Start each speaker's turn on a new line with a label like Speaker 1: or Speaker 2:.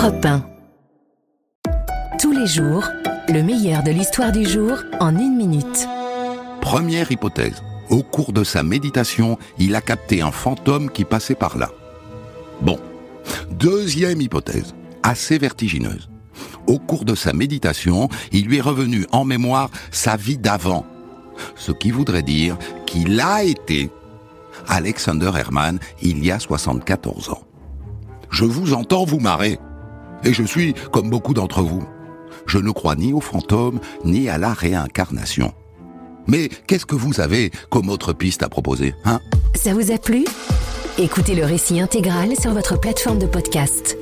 Speaker 1: Europe 1. Tous les jours, le meilleur de l'histoire du jour en 1 minute.
Speaker 2: Première hypothèse. Au cours de sa méditation, il a capté un fantôme qui passait par là. Bon. Deuxième hypothèse, assez vertigineuse. Au cours de sa méditation, il lui est revenu en mémoire sa vie d'avant. Ce qui voudrait dire qu'il a été Alexander Herrmann il y a 74 ans. Je vous entends vous marrer. Et je suis comme beaucoup d'entre vous. Je ne crois ni aux fantômes, ni à la réincarnation. Mais qu'est-ce que vous avez comme autre piste à proposer, hein ?
Speaker 1: Ça vous a plu ? Écoutez le récit intégral sur votre plateforme de podcast.